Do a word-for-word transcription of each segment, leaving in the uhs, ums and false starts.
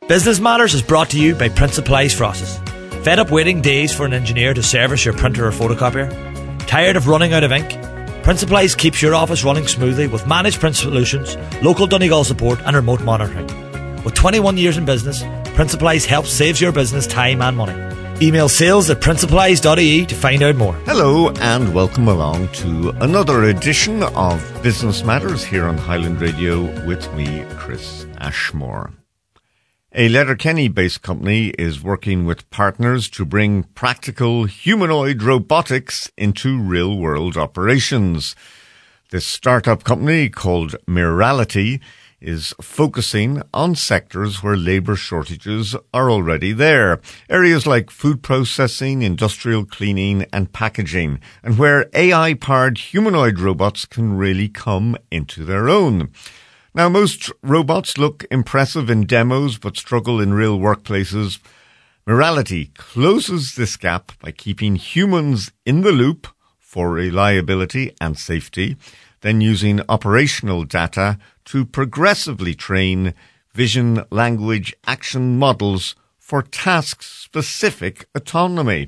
Business Matters is brought to you by Prince Supplies Frosses. Fed up waiting days for an engineer to service your printer or photocopier? Tired of running out of ink? Prince Supplies keeps your office running smoothly with managed print solutions, local Donegal support and remote monitoring. With twenty-one years in business, Prince Supplies helps saves your business time and money. Email sales at prince supplies dot I E to find out more. Hello and welcome along to another edition of Business Matters here on Highland Radio with me, Chris Ashmore. A Letterkenny-based company is working with partners to bring practical humanoid robotics into real-world operations. This startup company, called Mirality, is focusing on sectors where labour shortages are already there. Areas like food processing, industrial cleaning and packaging, and where A I-powered humanoid robots can really come into their own. Now, most robots look impressive in demos but struggle in real workplaces. Mirality closes this gap by keeping humans in the loop for reliability and safety, then using operational data to progressively train vision, language, action models for task-specific autonomy.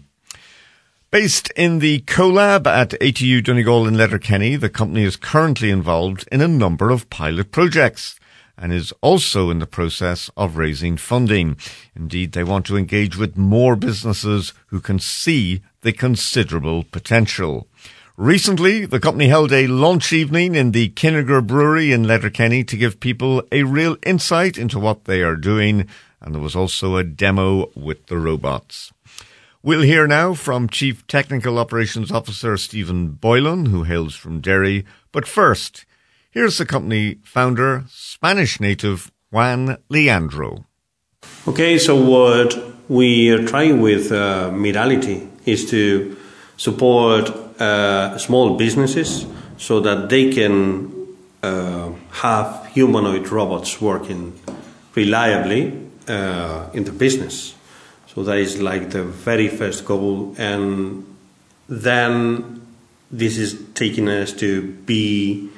Based in the CoLab at A T U Donegal in Letterkenny, the company is currently involved in a number of pilot projects and is also in the process of raising funding. Indeed, they want to engage with more businesses who can see the considerable potential. Recently, the company held a launch evening in the Kinnegad Brewery in Letterkenny to give people a real insight into what they are doing, and there was also a demo with the robots. We'll hear now from Chief Technical Operations Officer Stephen Boylan, who hails from Derry. But first, here's the company founder, Spanish native Juan Leandro. Okay, so what we are trying with uh, Mirality is to support uh, small businesses so that they can uh, have humanoid robots working reliably uh, in the business. So that is like the very first goal, and then this is taking us to be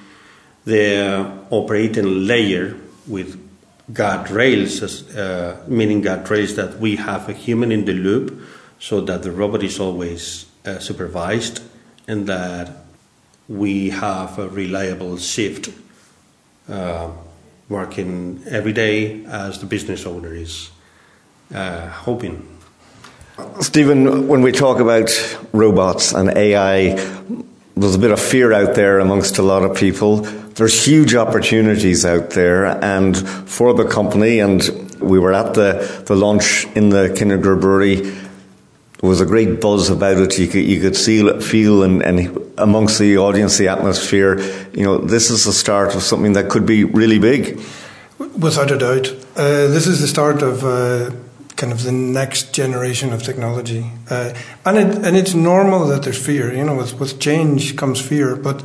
the operating layer with guardrails, uh, meaning guardrails that we have a human in the loop so that the robot is always uh, supervised and that we have a reliable shift uh, working every day as the business owner is Uh, hoping. Stephen, when we talk about robots and A I, there's a bit of fear out there amongst a lot of people. There's huge opportunities out there, and for the company, and we were at the, the launch in the Kinnegad Brewery, there was a great buzz about it. You could, you could see, feel and, and amongst the audience, the atmosphere, you know, this is the start of something that could be really big. Without a doubt. Uh, this is the start of uh, kind of the next generation of technology. Uh, and it, and it's normal that there's fear. You know, with, with change comes fear. But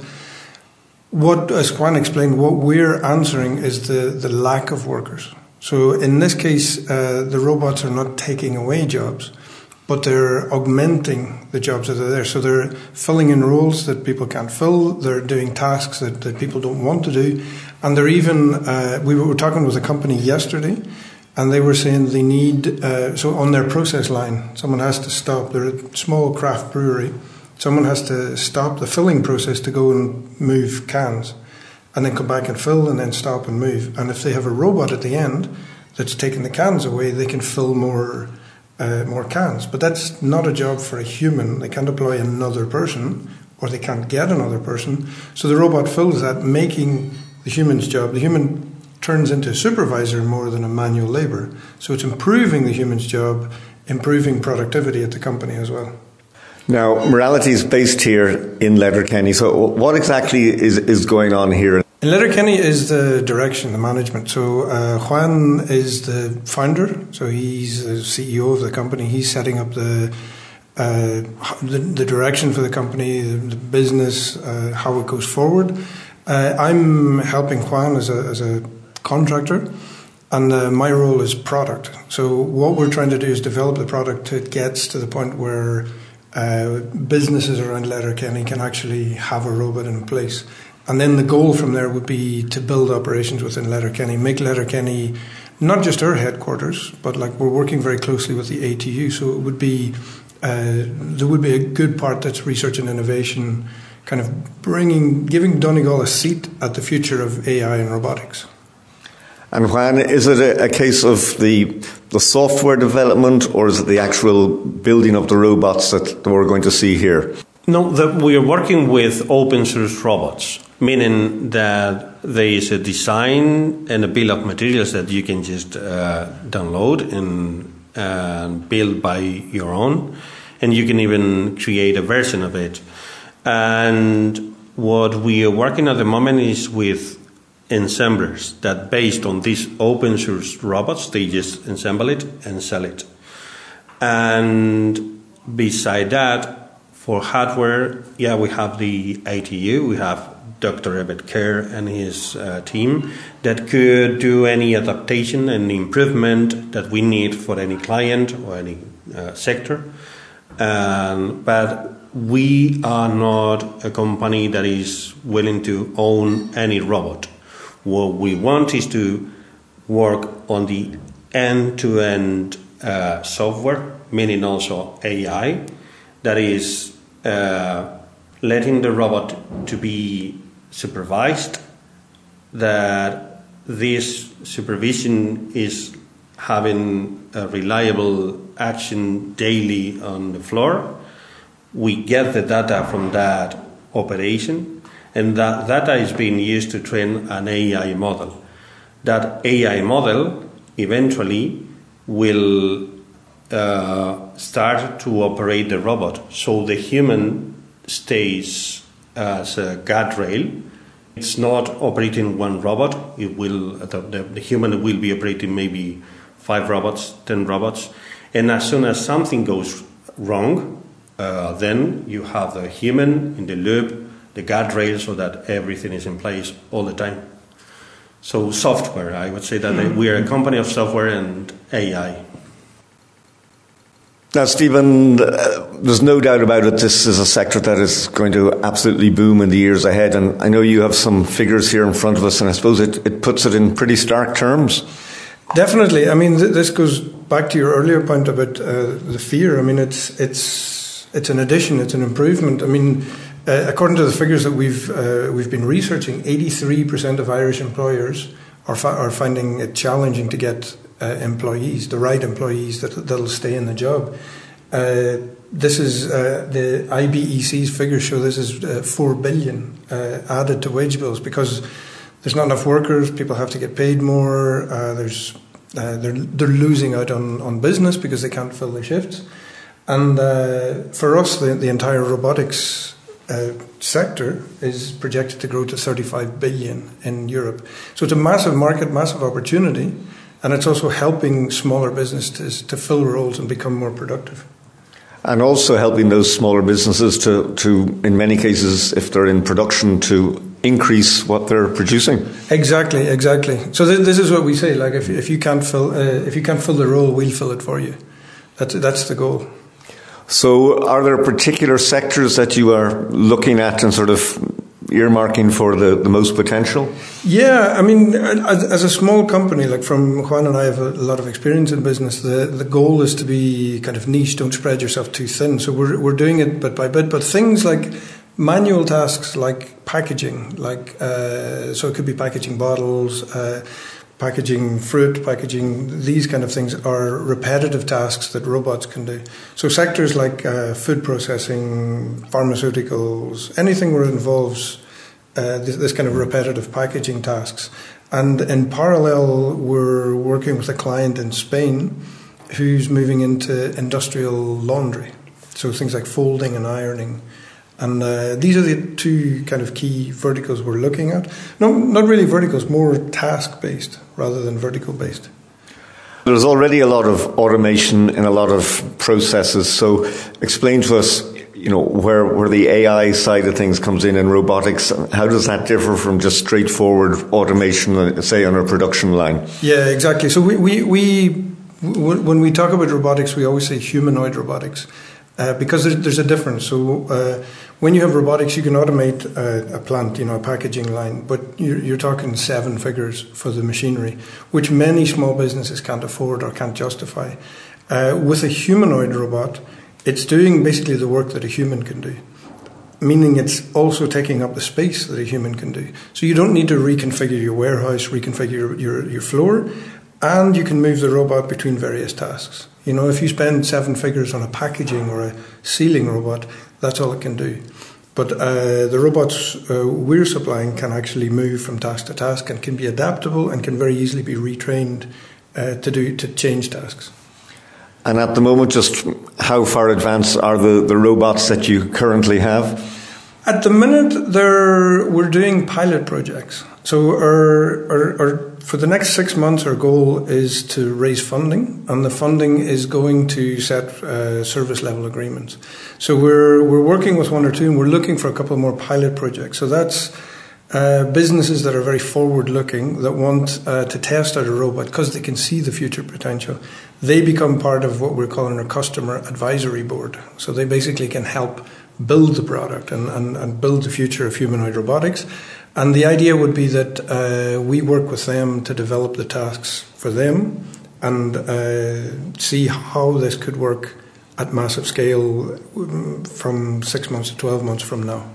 what, as Juan explained, what we're answering is the, the lack of workers. So in this case, uh, the robots are not taking away jobs, but they're augmenting the jobs that are there. So they're filling in roles that people can't fill. They're doing tasks that, that people don't want to do. And they're even, uh, we were talking with a company yesterday, and they were saying they need, uh, so on their process line, someone has to stop. They're a small craft brewery. Someone has to stop the filling process to go and move cans, and then come back and fill, and then stop and move. And if they have a robot at the end that's taking the cans away, they can fill more uh, more cans. But that's not a job for a human. They can't employ another person, or they can't get another person. So the robot fills that, making the human's job. The human turns into a supervisor more than a manual labour. So it's improving the human's job, improving productivity at the company as well. Now, Mirality is based here in Letterkenny. So what exactly is, is going on here? In Letterkenny is the direction, the management. So uh, Juan is the founder. So he's the C E O of the company. He's setting up the uh, the, the direction for the company, the, the business, uh, how it goes forward. Uh, I'm helping Juan as a, as a contractor, and uh, my role is product. So what we're trying to do is develop the product till it gets to the point where uh, businesses around Letterkenny can actually have a robot in place. And then the goal from there would be to build operations within Letterkenny, make Letterkenny not just our headquarters, but like we're working very closely with the A T U. So it would be uh, there would be a good part that's research and innovation, kind of bringing, giving Donegal a seat at the future of A I and robotics. And Juan, is it a, a case of the the software development, or is it the actual building of the robots that we're going to see here? No, the, we are working with open source robots, meaning that there is a design and a bill of materials that you can just uh, download and uh, build by your own, and you can even create a version of it. And what we are working at the moment is with assemblers that, based on these open source robots, they just assemble it and sell it. And beside that, for hardware, yeah, we have the A T U, we have Doctor Ebert Kerr and his uh, team that could do any adaptation and improvement that we need for any client or any uh, sector. Um, but we are not a company that is willing to own any robot. What we want is to work on the end-to-end uh, software, meaning also A I, that is uh, letting the robot to be supervised, that this supervision is having a reliable action daily on the floor. We get the data from that operation, and that data is being used to train an A I model. That A I model eventually will uh, start to operate the robot, so the human stays as a guardrail. It's not operating one robot. It will the, the, the human will be operating maybe five robots, ten robots, and as soon as something goes wrong, uh, then you have the human in the loop, the guardrail, so that everything is in place all the time. So software, I would say that mm-hmm. we are a company of software and A I. Now, Stephen, uh, there's no doubt about it, this is a sector that is going to absolutely boom in the years ahead, and I know you have some figures here in front of us, and I suppose it, it puts it in pretty stark terms. Definitely. I mean, th- this goes back to your earlier point about uh, the fear. I mean, it's it's it's an addition, it's an improvement. I mean, uh, according to the figures that we've uh, we've been researching, eighty-three percent of Irish employers are fi- are finding it challenging to get uh, employees, the right employees that that'll stay in the job. Uh, this is uh, the I B E C's figures show this is uh, four billion uh, added to wage bills because there's not enough workers. People have to get paid more. Uh, there's uh, they're they're losing out on, on business because they can't fill their shifts. And uh, for us, the, the entire robotics uh, sector is projected to grow to thirty-five billion in Europe. So it's a massive market, massive opportunity, and it's also helping smaller businesses to fill roles and become more productive. And also helping those smaller businesses to, to, in many cases, if they're in production, to increase what they're producing. Exactly, exactly. So th- this is what we say: like, if if you can't fill uh, if you can't fill the role, we'll fill it for you. That's that's the goal. So, are there particular sectors that you are looking at and sort of earmarking for the, the most potential? Yeah, I mean, as, as a small company, like from Juan and I have a lot of experience in business. The the goal is to be kind of niche. Don't spread yourself too thin. So we're we're doing it bit by bit. But things like manual tasks, like packaging, like uh, so it could be packaging bottles, uh, packaging fruit, packaging, these kind of things are repetitive tasks that robots can do. So sectors like uh, food processing, pharmaceuticals, anything where it involves uh, this, this kind of repetitive packaging tasks. And in parallel, we're working with a client in Spain who's moving into industrial laundry. So things like folding and ironing. And uh, these are the two kind of key verticals we're looking at. No, not really verticals, more task-based rather than vertical-based. There's already a lot of automation in a lot of processes. So explain to us, you know, where, where the A I side of things comes in and robotics. How does that differ from just straightforward automation, say, on a production line? Yeah, exactly. So we, we, we when we talk about robotics, we always say humanoid robotics. uh, because there's, there's a difference. So uh, when you have robotics, you can automate a, a plant, you know, a packaging line, but you're, you're talking seven figures for the machinery, which many small businesses can't afford or can't justify. Uh, with a humanoid robot, it's doing basically the work that a human can do, meaning it's also taking up the space that a human can do. So you don't need to reconfigure your warehouse, reconfigure your, your, your floor, and you can move the robot between various tasks. You know, if you spend seven figures on a packaging or a sealing robot, that's all it can do. But uh, the robots uh, we're supplying can actually move from task to task and can be adaptable and can very easily be retrained uh, to do to change tasks. And at the moment, just how far advanced are the, the robots that you currently have? At the minute, they're, we're doing pilot projects. So our, our, our, for the next six months, our goal is to raise funding, and the funding is going to set uh, service level agreements. So we're we're working with one or two, and we're looking for a couple more pilot projects. So that's uh, businesses that are very forward-looking, that want uh, to test out a robot because they can see the future potential. They become part of what we're calling our customer advisory board. So they basically can help build the product and, and, and build the future of humanoid robotics. And the idea would be that uh, we work with them to develop the tasks for them and uh, see how this could work at massive scale from six months to twelve months from now.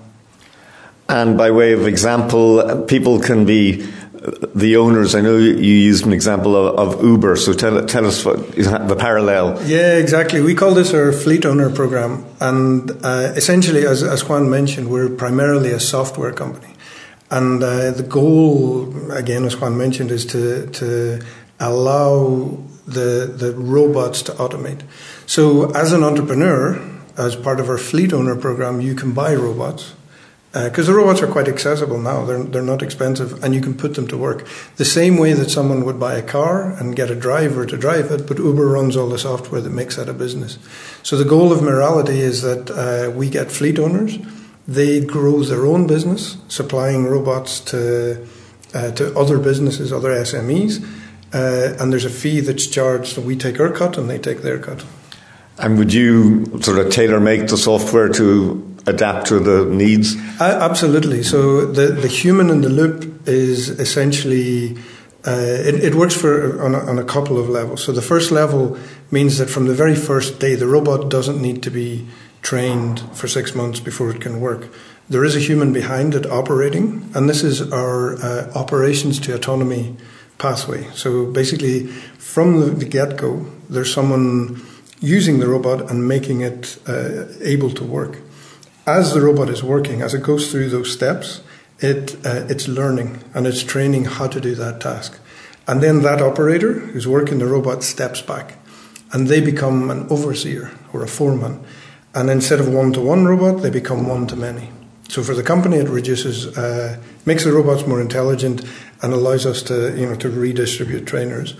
And by way of example, people can be the owners. I know you used an example of, of Uber, so tell, tell us what is the parallel. Yeah, exactly. We call this our fleet owner program. And uh, essentially, as, as Juan mentioned, we're primarily a software company. And uh, the goal, again, as Juan mentioned, is to, to allow the, the robots to automate. So as an entrepreneur, as part of our fleet owner program, you can buy robots. Because uh, the robots are quite accessible now. They're, they're not expensive, and you can put them to work. The same way that someone would buy a car and get a driver to drive it, but Uber runs all the software that makes that a business. So the goal of Mirality is that uh, we get fleet owners. They grow their own business, supplying robots to uh, to other businesses, other S M Es, uh, and there's a fee that's charged. So we take our cut, and they take their cut. And would you sort of tailor-make the software to adapt to the needs? Uh, absolutely. So the, the human in the loop is essentially, uh, it, it works for on a, on a couple of levels. So the first level means that from the very first day, the robot doesn't need to be trained for six months before it can work. There is a human behind it operating, and this is our uh, operations to autonomy pathway. So basically, from the, the get-go, there's someone using the robot and making it uh, able to work. As the robot is working, as it goes through those steps, it uh, it's learning and it's training how to do that task. And then that operator who's working the robot steps back, and they become an overseer or a foreman. And instead of one-to-one robot, they become one-to-many. So for the company, it reduces, uh, makes the robots more intelligent and allows us to, you know, to redistribute trainers.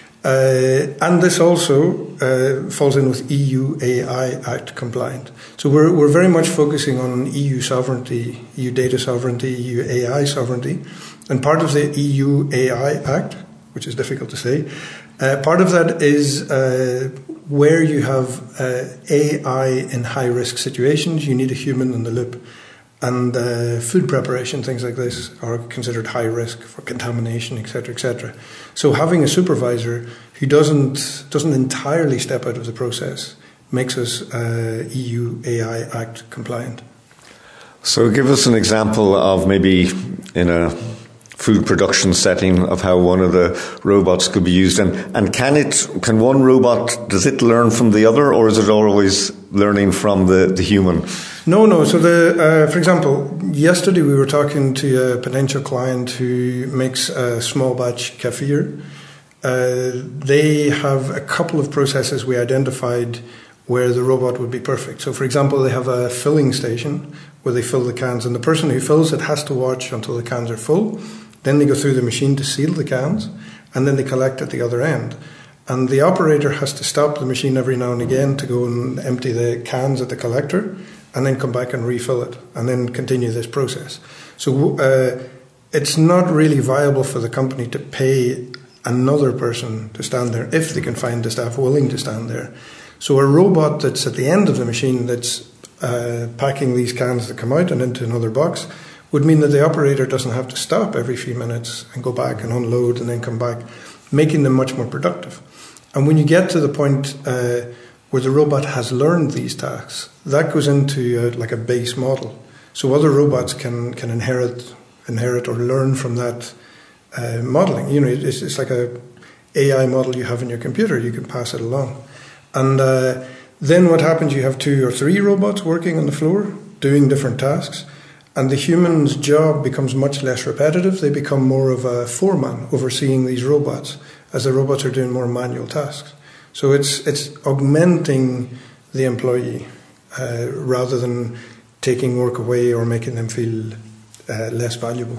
Uh, and this also uh, falls in with E U A I Act compliant. So we're we're very much focusing on E U sovereignty, E U data sovereignty, E U A I sovereignty, and part of the E U A I Act, which is difficult to say, uh, part of that is uh, where you have uh, A I in high risk situations, you need a human in the loop. And uh, food preparation, things like this, are considered high risk for contamination, et cetera, et cetera. So having a supervisor who doesn't doesn't entirely step out of the process makes us uh, E U A I Act compliant. So give us an example of maybe in a food production setting of how one of the robots could be used. And, and can it, can one robot, does it learn from the other, or is it always learning from the, the human? No, no. So, the uh, for example, yesterday we were talking to a potential client who makes a small batch kefir. Uh, they have a couple of processes we identified where the robot would be perfect. So, for example, they have a filling station where they fill the cans, and the person who fills it has to watch until the cans are full. Then they go through the machine to seal the cans, and then they collect at the other end. And the operator has to stop the machine every now and again to go and empty the cans at the collector, and then come back and refill it, and then continue this process. So uh, it's not really viable for the company to pay another person to stand there if they can find the staff willing to stand there. So a robot that's at the end of the machine that's uh, packing these cans that come out and into another box would mean that the operator doesn't have to stop every few minutes and go back and unload and then come back, making them much more productive. And when you get to the point uh, where the robot has learned these tasks, that goes into uh, like a base model. So other robots can can inherit inherit or learn from that uh, modeling. You know, it's, it's like a A I model you have in your computer. You can pass it along. And uh, then what happens, you have two or three robots working on the floor, doing different tasks, and the human's job becomes much less repetitive. They become more of a foreman overseeing these robots, as the robots are doing more manual tasks. So it's it's augmenting the employee uh, rather than taking work away or making them feel uh, less valuable.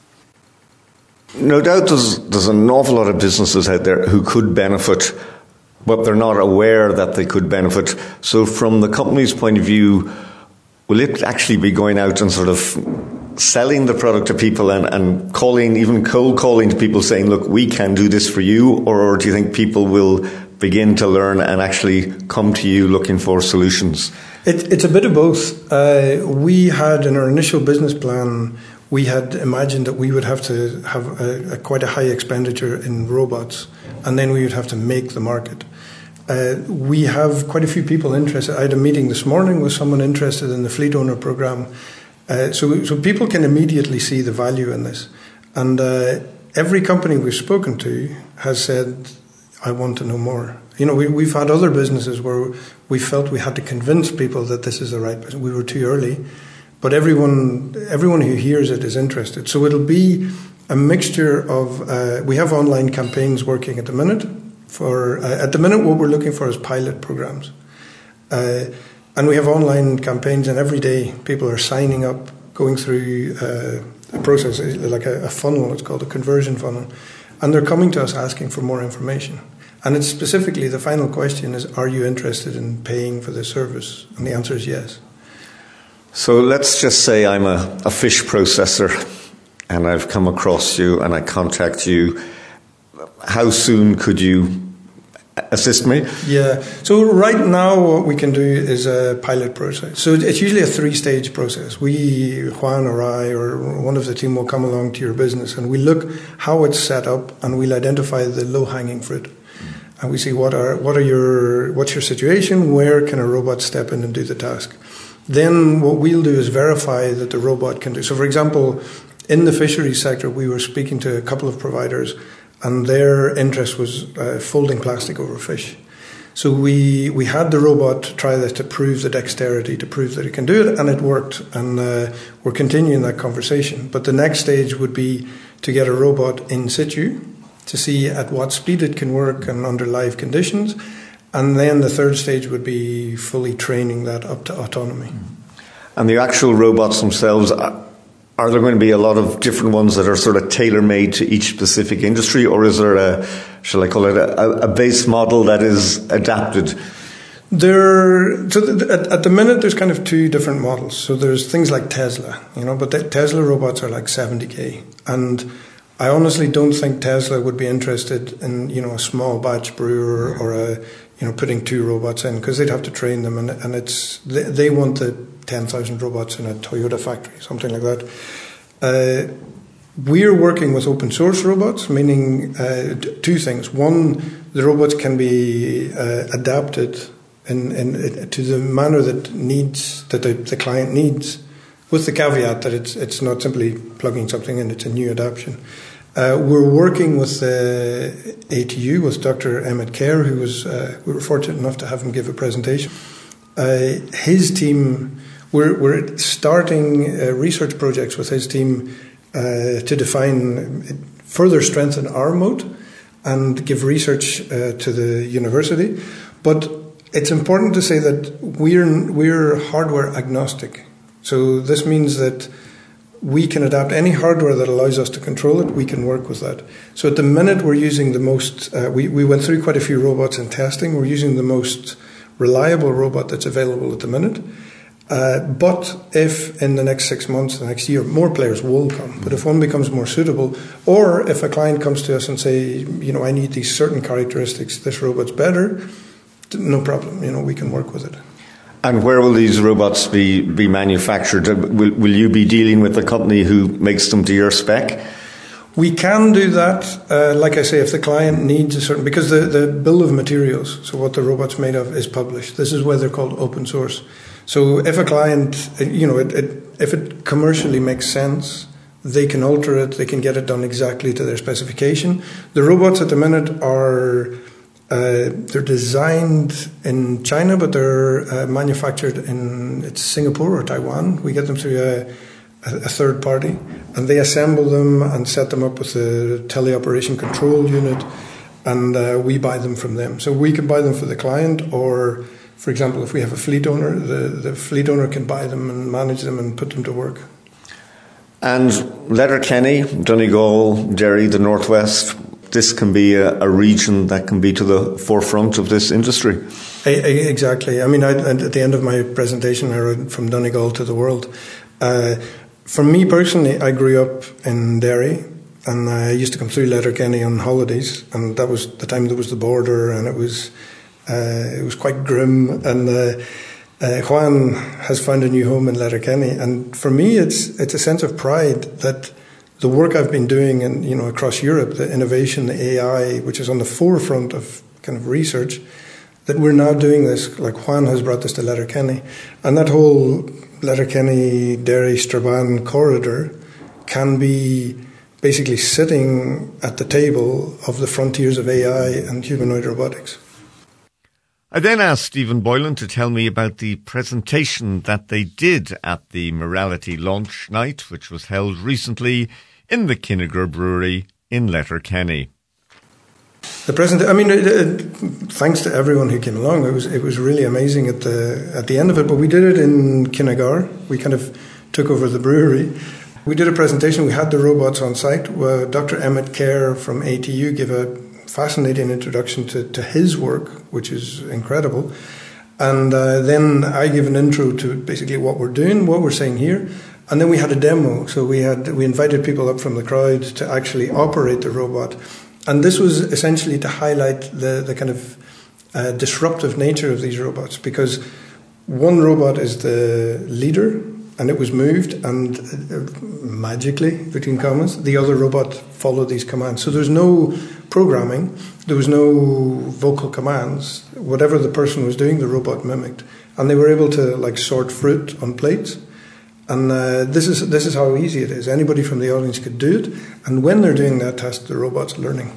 No doubt there's, there's an awful lot of businesses out there who could benefit, but they're not aware that they could benefit. So from the company's point of view, will it actually be going out and sort of selling the product to people and, and calling, even cold calling to people saying, look, we can do this for you? Or do you think people will begin to learn and actually come to you looking for solutions? It, it's a bit of both. Uh, we had in our initial business plan, we had imagined that we would have to have a, a quite a high expenditure in robots, and then we would have to make the market. Uh, we have quite a few people interested. I had a meeting this morning with someone interested in the fleet owner program. Uh, so, so people can immediately see the value in this. And uh, every company we've spoken to has said, I want to know more. You know, we, we've had other businesses where we felt we had to convince people that this is the right business. We were too early. But everyone everyone who hears it is interested. So it'll be a mixture of, uh, we have online campaigns working at the minute. For uh, at the minute, what we're looking for is pilot programs. Uh, and we have online campaigns, and every day people are signing up, going through uh, a process, like a, a funnel, it's called a conversion funnel. And they're coming to us asking for more information. And it's specifically, the final question is, are you interested in paying for this service? And the answer is yes. So let's just say I'm a, a fish processor and I've come across you and I contact you. How soon could you assist me? Yeah. So right now what we can do is a pilot process. So it's usually a three-stage process. We, Juan or I or one of the team will come along to your business and we look how it's set up and we'll identify the low-hanging fruit. And we see what are what are your what's your situation, where can a robot step in and do the task. Then what we'll do is verify that the robot can do. So for example, in the fisheries sector, we were speaking to a couple of providers and their interest was uh, folding plastic over fish. So we we had the robot try this to prove the dexterity, to prove that it can do it, and it worked. And uh, we're continuing that conversation. But the next stage would be to get a robot in situ to see at what speed it can work and under live conditions. And then the third stage would be fully training that up to autonomy. And the actual robots themselves, are there going to be a lot of different ones that are sort of tailor-made to each specific industry, or is there a, shall I call it, a, a base model that is adapted? There, so th- at, at the minute, there's kind of two different models. So there's things like Tesla, you know, but the Tesla robots are like seventy K. And I honestly don't think Tesla would be interested in, you know, a small batch brewer or a, you know, putting two robots in, because they'd have to train them, and, and it's they, they want the ten thousand robots in a Toyota factory, something like that. Uh, we're working with open source robots, meaning uh, two things. One, the robots can be uh, adapted in, in, to the manner that needs that the, the client needs, with the caveat that it's it's not simply plugging something in; it's a new adaptation. Uh, we're working with uh, A T U, with Doctor Emmett Kerr, who was, uh, we were fortunate enough to have him give a presentation. Uh, his team, we're, we're starting uh, research projects with his team uh, to define, further strengthen our moat and give research uh, to the university. But it's important to say that we're, we're hardware agnostic. So this means that we can adapt any hardware that allows us to control it. We can work with that. So at the minute, we're using the most, uh, we, we went through quite a few robots in testing. We're using the most reliable robot that's available at the minute. Uh, but if in the next six months, the next year, more players will come. But if one becomes more suitable, or if a client comes to us and say, you know, I need these certain characteristics, this robot's better, no problem. You know, we can work with it. And where will these robots be, be manufactured? Will, will you be dealing with the company who makes them to your spec? We can do that. Uh, like I say, if the client needs a certain... Because the, the bill of materials, so what the robot's made of, is published. This is why they're called open source. So if a client, you know, it, it, if it commercially makes sense, they can alter it, they can get it done exactly to their specification. The robots at the minute are... Uh, they're designed in China, but they're uh, manufactured in it's Singapore or Taiwan. We get them through a, a, a third party, and they assemble them and set them up with the teleoperation control unit, and uh, we buy them from them. So we can buy them for the client, or, for example, if we have a fleet owner, the, the fleet owner can buy them and manage them and put them to work. And Letterkenny, Donegal, Derry, the Northwest, this can be a, a region that can be to the forefront of this industry. Exactly. I mean, I, at the end of my presentation, I wrote from Donegal to the world. Uh, for me personally, I grew up in Derry, and I used to come through Letterkenny on holidays, and that was the time there was the border, and it was uh, it was quite grim. And uh, uh, Juan has found a new home in Letterkenny, and for me, it's it's a sense of pride that the work I've been doing in, you know, across Europe, the innovation, the A I, which is on the forefront of kind of research, that we're now doing this, like Juan has brought this to Letterkenny. And that whole Letterkenny, Derry, Strabane corridor can be basically sitting at the table of the frontiers of A I and humanoid robotics. I then asked Stephen Boylan to tell me about the presentation that they did at the Morality launch night, which was held recently in the Kinnegad Brewery in Letterkenny. The present, I mean, it, it, thanks to everyone who came along. It was it was really amazing at the at the end of it. But we did it in Kinnegad. We kind of took over the brewery. We did a presentation. We had the robots on site. Uh, Doctor Emmett Kerr from A T U gave a fascinating introduction to, to his work, which is incredible. And uh, then I gave an intro to basically what we're doing, what we're saying here. And then we had a demo. So we had we invited people up from the crowd to actually operate the robot. And this was essentially to highlight the, the kind of uh, disruptive nature of these robots, because one robot is the leader, and it was moved, and uh, magically, between commas, the other robot followed these commands. So there's no programming, there was no vocal commands. Whatever the person was doing, the robot mimicked. And they were able to like sort fruit on plates. And uh, this is this is how easy it is. Anybody from the audience could do it. And when they're doing that test, the robot's learning.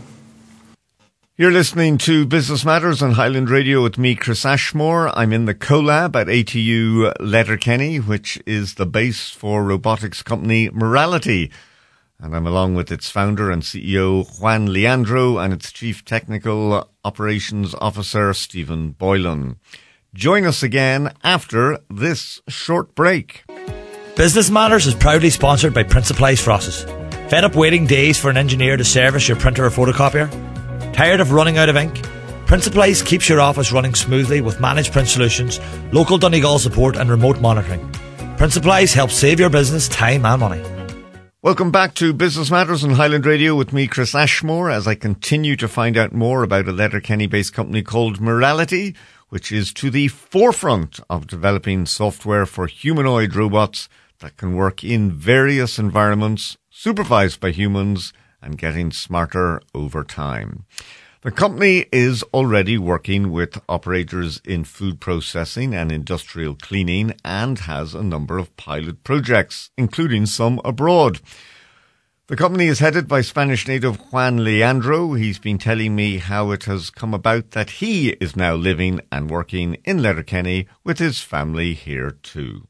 You're listening to Business Matters on Highland Radio with me, Chris Ashmore. I'm in the CoLab at A T U Letterkenny, which is the base for robotics company Morality. And I'm along with its founder and C E O, Juan Leandro, and its Chief Technical Operations Officer, Stephen Boylan. Join us again after this short break. Business Matters is proudly sponsored by Principalise Process. Fed up waiting days for an engineer to service your printer or photocopier? Tired of running out of ink? Principalise keeps your office running smoothly with managed print solutions, local Donegal support and remote monitoring. Principalise helps save your business time and money. Welcome back to Business Matters on Highland Radio with me, Chris Ashmore, as I continue to find out more about a Letterkenny-based company called Morality, which is to the forefront of developing software for humanoid robots that can work in various environments, supervised by humans, and getting smarter over time. The company is already working with operators in food processing and industrial cleaning and has a number of pilot projects, including some abroad. The company is headed by Spanish native Juan Leandro. He's been telling me how it has come about that he is now living and working in Letterkenny with his family here too.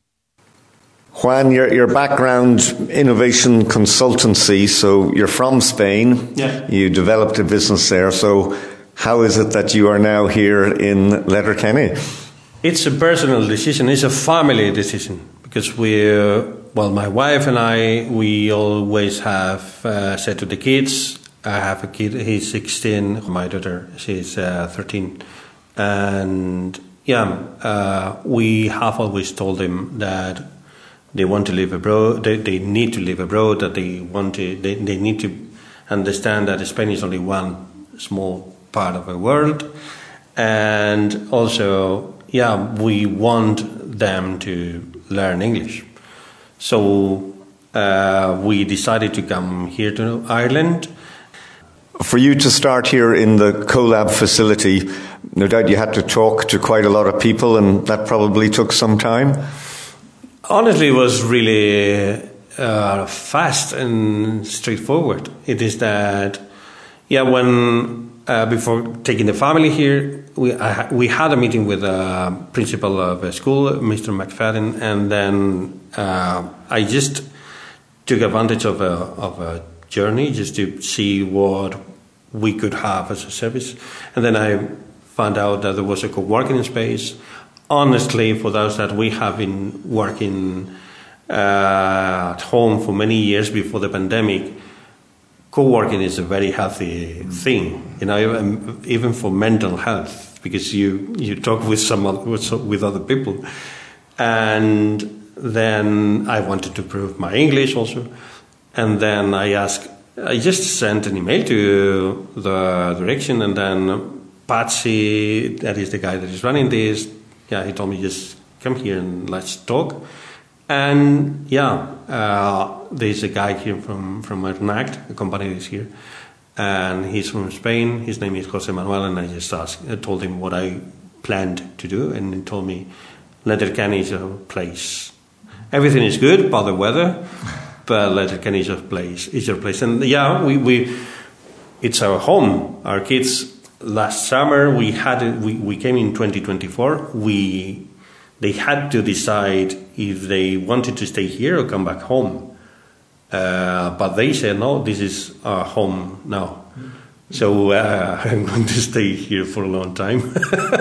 Juan, your your background, innovation consultancy, so you're from Spain. Yeah. You developed a business there. So how is it that you are now here in Letterkenny? It's a personal decision. It's a family decision because we, uh, well, my wife and I, we always have uh, said to the kids, I have a kid, he's sixteen, my daughter, she's uh, thirteen. And yeah, uh, we have always told them that they want to live abroad. They, they need to live abroad. That they want to. They, they need to understand that Spain is only one small part of the world, and also, yeah, we want them to learn English. So uh, we decided to come here to Ireland. For you to start here in the CoLab facility, no doubt you had to talk to quite a lot of people, and that probably took some time. Honestly, it was really uh, fast and straightforward. It is that, yeah, when uh, before taking the family here, we I, we had a meeting with the principal of a school, Mister McFadden, and then uh, I just took advantage of a of a journey just to see what we could have as a service, and then I found out that there was a co-working space. Honestly, for those that we have been working uh, at home for many years before the pandemic, co-working is a very healthy thing, you know, even, even for mental health, because you, you talk with some other, with, with other people. And then I wanted to improve my English also, and then I asked, I just sent an email to the direction, and then Patsy, that is the guy that is running this, yeah, he told me just come here and let's talk. And yeah, uh, there's a guy here from from Ernact, a company that is here, and he's from Spain. His name is Jose Manuel, and I just asked, I told him what I planned to do, and he told me Letterkenny is a place. Everything is good, but the weather, but Letterkenny is a place. Is your place, and yeah, we we it's our home. Our kids. Last summer we had we, we came in twenty twenty-four. We they had to decide if they wanted to stay here or come back home. Uh, but they said no, this is our home now. So uh, I'm going to stay here for a long time.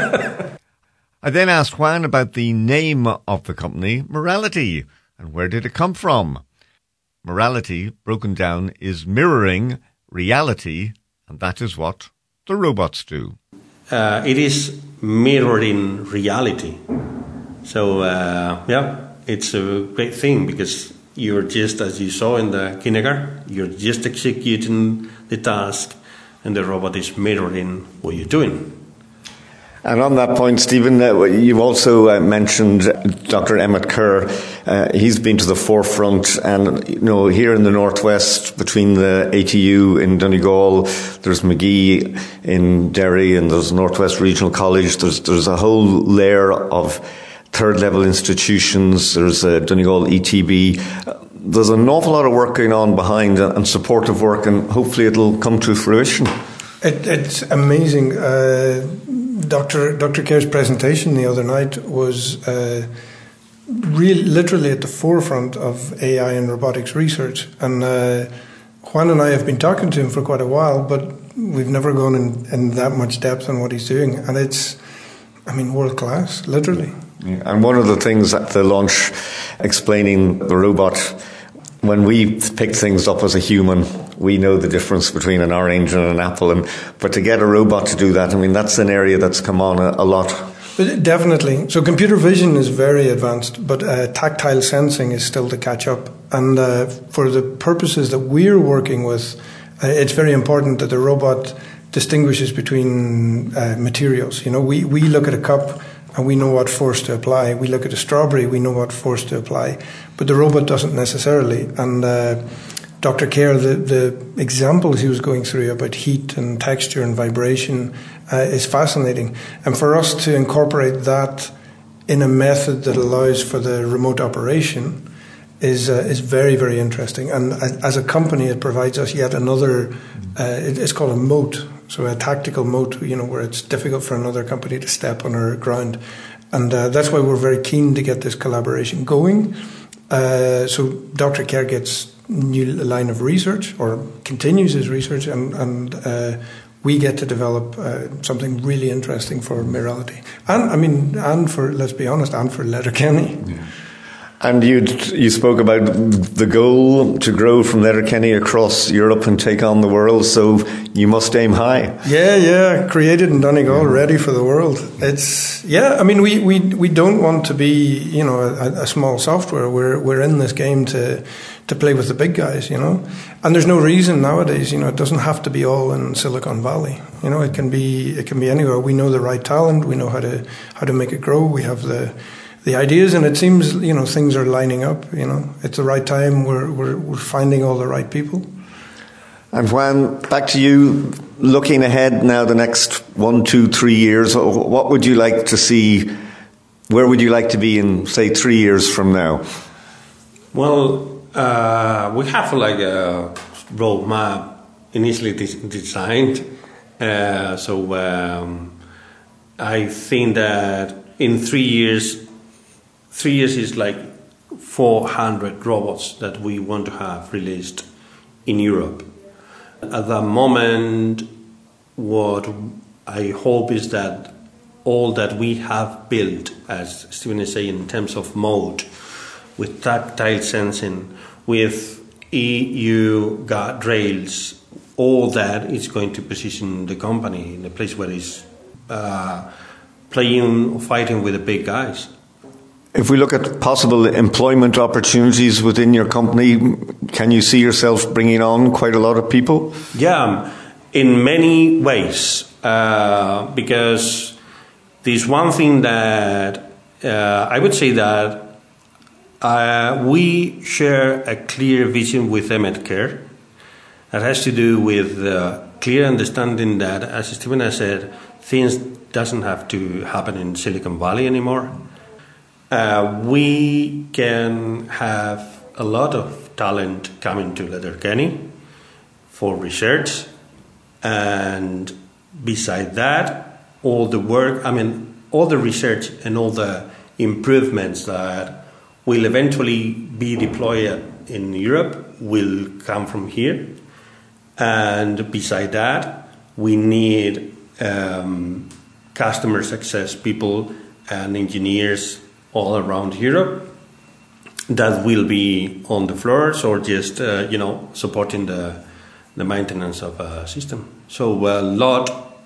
I then asked Juan about the name of the company, Mirality, and where did it come from? Mirality, broken down, is mirroring reality, and that is what the robots do. Uh, it is mirroring reality. So, uh, yeah, it's a great thing because you're just, as you saw in the kindergarten, you're just executing the task and the robot is mirroring what you're doing. And on that point, Stephen, uh, you've also uh, mentioned Doctor Emmett Kerr. Uh, he's been to the forefront, and you know, here in the northwest, between the A T U in Donegal, there's McGee in Derry, and there's Northwest Regional College. There's there's a whole layer of third level institutions. There's uh, Donegal E T B. Uh, there's an awful lot of work going on behind, uh, and supportive work, and hopefully it'll come to fruition. It, it's amazing. Uh, Doctor Doctor Kerr's presentation the other night was uh, really, literally at the forefront of A I and robotics research. And uh, Juan and I have been talking to him for quite a while, but we've never gone in, in that much depth on what he's doing. And it's, I mean, world class, literally. Yeah. And one of the things at the launch, explaining the robot, when we pick things up as a human, we know the difference between an orange and an apple. And but to get a robot to do that, I mean, that's an area that's come on a, a lot. Definitely. So computer vision is very advanced, but uh, tactile sensing is still to catch up. And uh, for the purposes that we're working with, uh, it's very important that the robot distinguishes between uh, materials. You know, we, we look at a cup and we know what force to apply. We look at a strawberry, we know what force to apply. But the robot doesn't necessarily. And uh, Doctor Kerr, the, the examples he was going through about heat and texture and vibration uh, is fascinating. And for us to incorporate that in a method that allows for the remote operation is uh, is very, very interesting. And as a company, it provides us yet another, uh, it's called a moat. So a tactical moat, you know, where it's difficult for another company to step on our ground. And uh, that's why we're very keen to get this collaboration going. Uh, so Doctor Kerr gets a new line of research, or continues his research, and, and uh, we get to develop uh, something really interesting for Mirality. And, I mean, and for, let's be honest, and for Letterkenny. Yeah. And you you spoke about the goal to grow from Letterkenny across Europe and take on the world, so you must aim high. Yeah, yeah, created in Donegal, ready for the world. It's yeah. I mean, we, we, we don't want to be you know a, a small software. We're we're in this game to to play with the big guys, you know. And there's no reason nowadays, you know, it doesn't have to be all in Silicon Valley. You know, it can be it can be anywhere. We know the right talent. We know how to how to make it grow. We have the the ideas, and it seems, you know, things are lining up, you know. It's the right time, we're, we're, we're finding all the right people. And Juan, back to you, looking ahead now the next one, two, three years, what would you like to see, where would you like to be in, say, three years from now? Well, uh, we have like a roadmap initially de- designed, uh, so um, I think that in three years, Three years is like four hundred robots that we want to have released in Europe. At the moment, what I hope is that all that we have built, as Stephen is saying, in terms of mode, with tactile sensing, with E U guardrails, all that is going to position the company in a place where it's uh, playing or fighting with the big guys. If we look at possible employment opportunities within your company, can you see yourself bringing on quite a lot of people? Yeah, in many ways, uh, because there's one thing that uh, I would say that uh, we share a clear vision with Emmet Care that has to do with uh, clear understanding that, as Stephen has said, things doesn't have to happen in Silicon Valley anymore. Uh, we can have a lot of talent coming to Letterkenny for research, and beside that, all the work, I mean, all the research and all the improvements that will eventually be deployed in Europe will come from here. And beside that, we need um, customer success people and engineers all around Europe that will be on the floors or just uh, you know supporting the the maintenance of a system. So a lot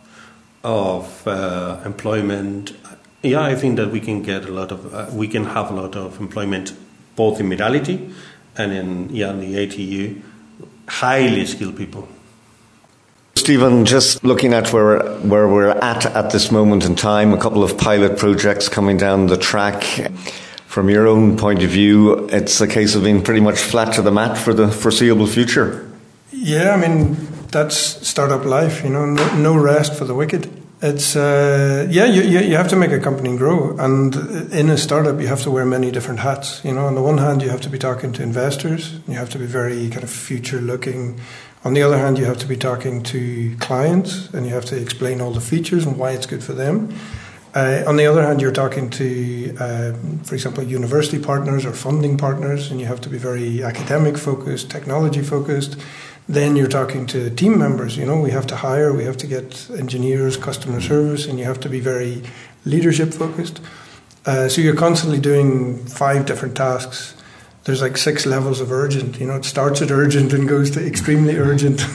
of uh, employment. Yeah, I think that we can get a lot of uh, we can have a lot of employment both in Mirality and in yeah in the A T U, highly skilled people. Stephen, just looking at where where we're at at this moment in time, a couple of pilot projects coming down the track. From your own point of view, it's a case of being pretty much flat to the mat for the foreseeable future. Yeah, I mean, that's startup life, you know, no, no rest for the wicked. It's, uh, yeah, you, you have to make a company grow. And in a startup, you have to wear many different hats. You know, on the one hand, you have to be talking to investors. You have to be very kind of future looking. On the other hand, you have to be talking to clients and you have to explain all the features and why it's good for them. Uh, on the other hand, you're talking to, uh, for example, university partners or funding partners, and you have to be very academic focused, technology focused. Then you're talking to team members. You know, we have to hire, we have to get engineers, customer service, and you have to be very leadership focused. Uh, so you're constantly doing five different tasks. There's like six levels of urgent. You know, it starts at urgent and goes to extremely urgent.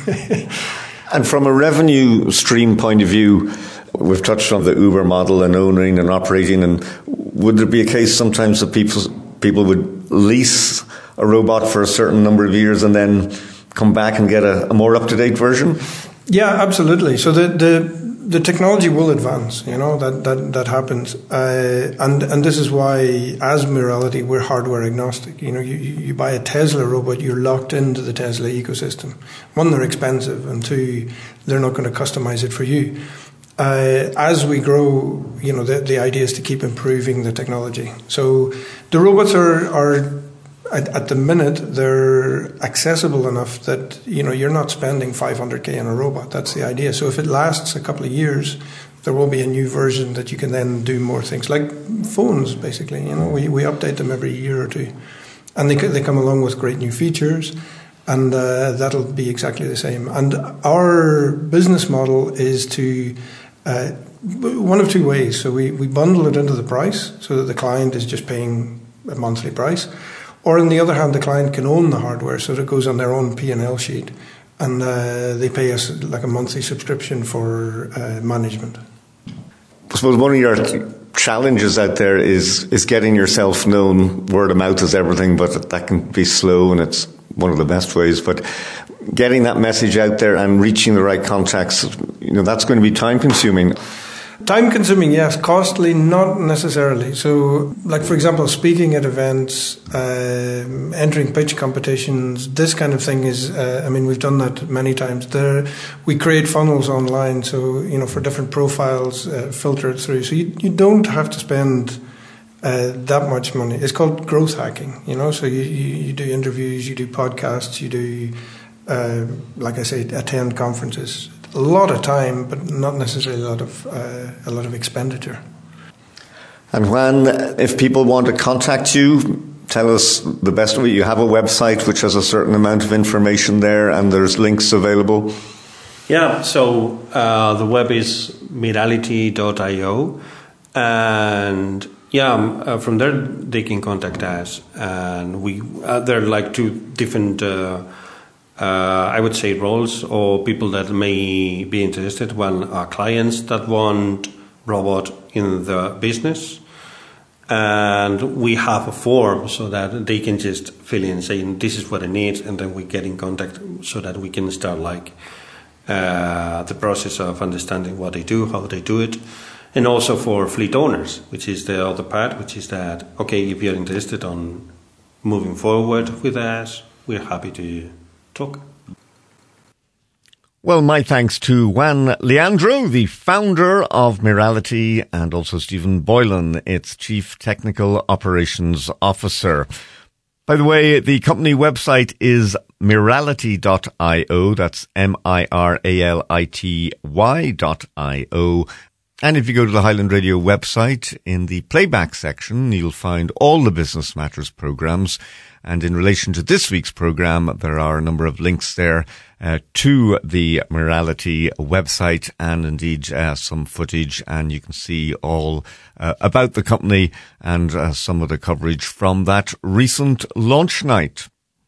And from a revenue stream point of view, we've touched on the Uber model and owning and operating. And would there be a case sometimes that people people would lease a robot for a certain number of years and then come back and get a, a more up-to-date version? Yeah, absolutely. So the the, the technology will advance. You know that that that happens, uh, and and this is why, as Mirality, we're hardware agnostic. You know, you you buy a Tesla robot, you're locked into the Tesla ecosystem. One, they're expensive, and two, they're not going to customize it for you. Uh, as we grow, you know, the, the idea is to keep improving the technology. So the robots are, are at, at the minute, they're accessible enough that, you know, you're not spending five hundred K on a robot. That's the idea. So if it lasts a couple of years, there will be a new version that you can then do more things, like phones, basically. You know, we, we update them every year or two. And they, they come along with great new features. And uh, that'll be exactly the same. And our business model is to... Uh, one of two ways. So we, we bundle it into the price so that the client is just paying a monthly price. Or on the other hand, the client can own the hardware, so that it goes on their own P and L sheet, and uh, they pay us like a monthly subscription for uh, management. I suppose one of your challenges out there is is getting yourself known. Word of mouth is everything, but that can be slow, and it's one of the best ways. But getting that message out there and reaching the right contacts, you know, that's going to be time consuming. Time consuming, yes. Costly, not necessarily. So, like, for example, speaking at events, uh, entering pitch competitions, this kind of thing is, uh, I mean, we've done that many times. There, we create funnels online, so, you know, for different profiles, uh, filter it through. So you, you don't have to spend uh, that much money. It's called growth hacking, you know, so you, you, you do interviews, you do podcasts, you do, uh, like I say, attend conferences. A lot of time, but not necessarily a lot of uh, a lot of expenditure. And when, if people want to contact you, tell us the best way. You have a website which has a certain amount of information there, and there's links available. Yeah, so uh, the web is mirality dot io, and yeah, uh, from there they can contact us, and we uh, there are like two different. Uh, Uh, I would say roles or people that may be interested. One are clients that want robot in the business, and we have a form so that they can just fill in saying this is what I need, and then we get in contact so that we can start like uh, the process of understanding what they do, how they do it, and also for fleet owners, which is the other part, which is that okay, if you're interested on moving forward with us, we're happy to talk. Well, my thanks to Juan Leandro, the founder of Mirality, and also Stephen Boylan, its Chief Technical Operations Officer. By the way, the company website is mirality dot io. That's M I R A L I T Y dot I O. And if you go to the Highland Radio website, in the playback section, you'll find all the Business Matters programs. And in relation to this week's program, there are a number of links there uh, to the Mirality website, and indeed uh, some footage, and you can see all uh, about the company and uh, some of the coverage from that recent launch night.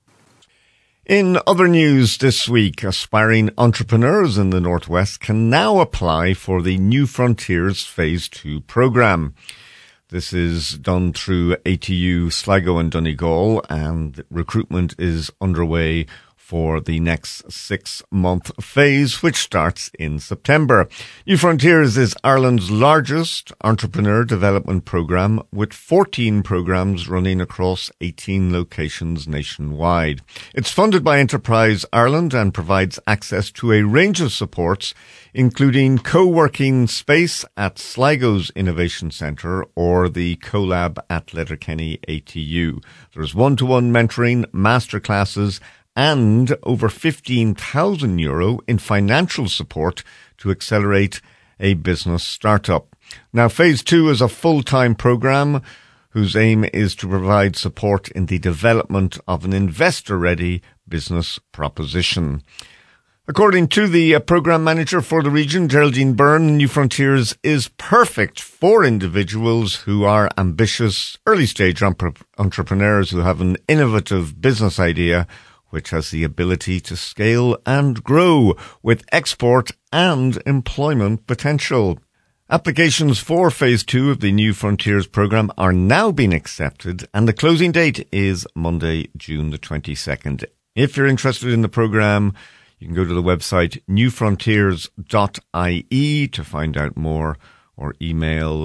In other news this week, aspiring entrepreneurs in the Northwest can now apply for the New Frontiers Phase two program. This is done through A T U Sligo and Donegal, and recruitment is underway for the next six-month phase, which starts in September. New Frontiers is Ireland's largest entrepreneur development program, with fourteen programs running across eighteen locations nationwide. It's funded by Enterprise Ireland and provides access to a range of supports, including co-working space at Sligo's Innovation Centre or the CoLab at Letterkenny A T U. There's one-to-one mentoring, masterclasses, and over fifteen thousand euro in financial support to accelerate a business startup. Now, Phase two is a full-time program whose aim is to provide support in the development of an investor-ready business proposition. According to the uh, program manager for the region, Geraldine Byrne, New Frontiers is perfect for individuals who are ambitious, early-stage entre- entrepreneurs who have an innovative business idea which has the ability to scale and grow with export and employment potential. Applications for Phase two of the New Frontiers program are now being accepted, and the closing date is Monday, June the twenty-second. If you're interested in the program, you can go to the website new frontiers dot I E to find out more, or email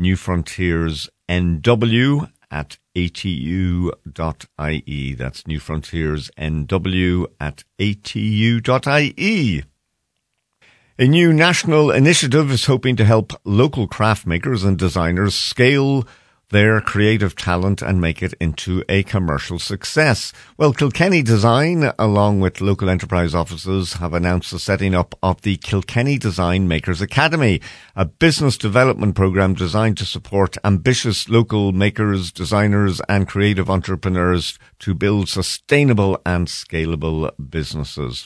newfrontiersnw at A T U dot I E. That's newfrontiersnw at A T U dot I E. A new national initiative is hoping to help local craft makers and designers scale their creative talent and make it into a commercial success. Well, Kilkenny Design, along with local enterprise offices, have announced the setting up of the Kilkenny Design Makers Academy, a business development program designed to support ambitious local makers, designers and creative entrepreneurs to build sustainable and scalable businesses.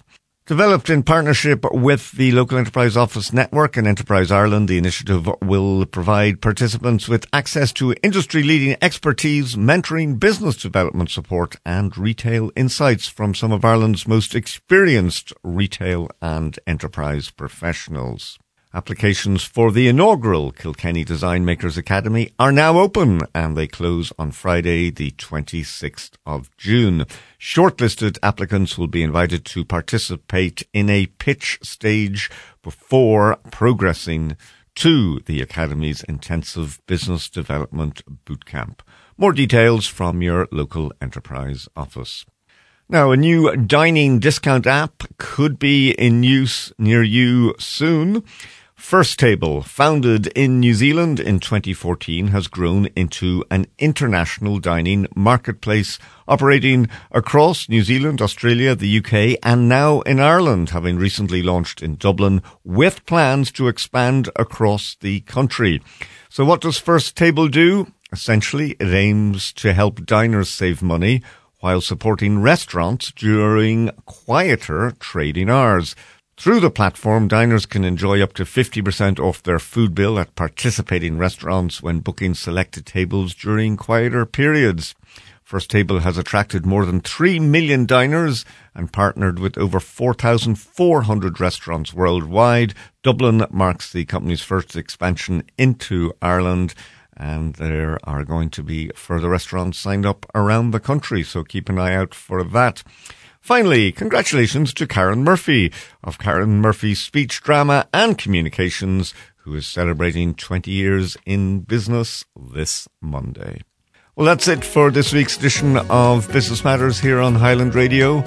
Developed in partnership with the Local Enterprise Office Network and Enterprise Ireland, the initiative will provide participants with access to industry-leading expertise, mentoring, business development support and retail insights from some of Ireland's most experienced retail and enterprise professionals. Applications for the inaugural Kilkenny Design Makers Academy are now open and they close on Friday the twenty-sixth of June. Shortlisted applicants will be invited to participate in a pitch stage before progressing to the Academy's intensive business development bootcamp. More details from your local enterprise office. Now, a new dining discount app could be in use near you soon. First Table, founded in New Zealand in twenty fourteen, has grown into an international dining marketplace operating across New Zealand, Australia, the U K, and now in Ireland, having recently launched in Dublin with plans to expand across the country. So what does First Table do? Essentially, it aims to help diners save money while supporting restaurants during quieter trading hours. Through the platform, diners can enjoy up to fifty percent off their food bill at participating restaurants when booking selected tables during quieter periods. First Table has attracted more than three million diners and partnered with over four thousand four hundred restaurants worldwide. Dublin marks the company's first expansion into Ireland, and there are going to be further restaurants signed up around the country, so keep an eye out for that. Finally, congratulations to Karen Murphy of Karen Murphy Speech, Drama and Communications, who is celebrating twenty years in business this Monday. Well, that's it for this week's edition of Business Matters here on Highland Radio.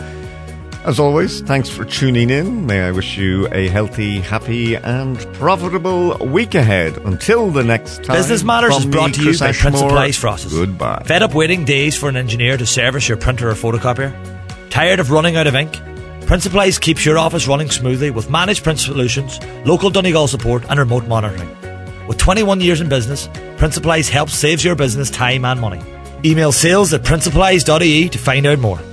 As always, thanks for tuning in. May I wish you a healthy, happy and profitable week ahead. Until the next time. Business Matters is brought to you by Prince Supplies Process. Goodbye. Fed up waiting days for an engineer to service your printer or photocopier? Tired of running out of ink? Prince Supplies keeps your office running smoothly with managed print solutions, local Donegal support and remote monitoring. With twenty-one years in business, Prince Supplies helps save your business time and money. Email sales at prince supplies dot I E to find out more.